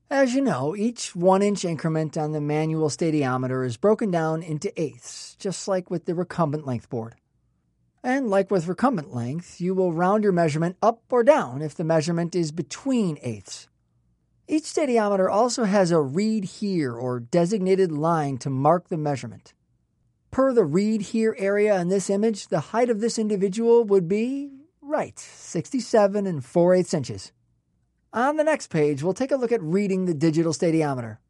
As you know, each 1-inch increment on the manual stadiometer is broken down into eighths, just like with the recumbent length board. And like with recumbent length, you will round your measurement up or down if the measurement is between eighths. Each stadiometer also has a read here or designated line to mark the measurement. Per the read here area in this image, the height of this individual would be, 67 4/8 inches. On the next page, we'll take a look at reading the digital stadiometer.